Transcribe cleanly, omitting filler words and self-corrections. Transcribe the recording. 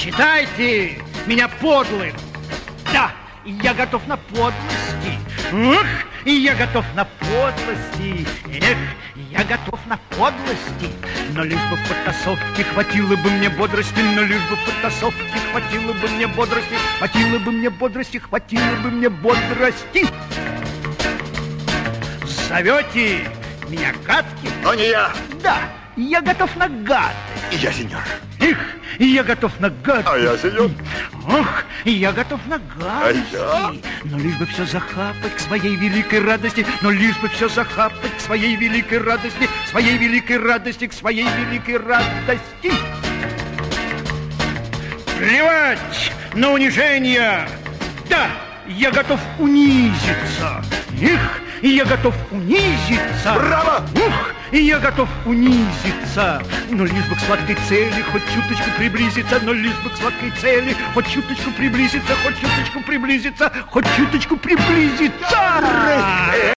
Считайте меня подлым. Да, я готов на подлости. Ух, и я готов на подлости. Эх, я готов на подлости. Но лишь бы в потасовке хватило бы мне бодрости. Но лишь бы в потасовке хватило бы мне бодрости. Хватило бы мне бодрости, хватило бы мне бодрости. Зовете меня гадким? Но не я. Да, я готов на гадость. И я, сеньор. Эх, и я готов на гадость. А я, сеньор. Ох, и я готов на гадости. А я? Но лишь бы все захапать к своей великой радости. Но лишь бы все захапать к своей великой радости. К своей великой радости, к своей великой радости. Плевать на унижение. Да, я готов унизиться. Эх, и я готов унизиться. Браво! Ух, и я готов унизиться. Но лишь бы к сладкой цели хоть чуточку приблизиться. Но лишь бы к сладкой цели хоть чуточку приблизиться. Хоть чуточку приблизиться. Хоть чуточку приблизиться.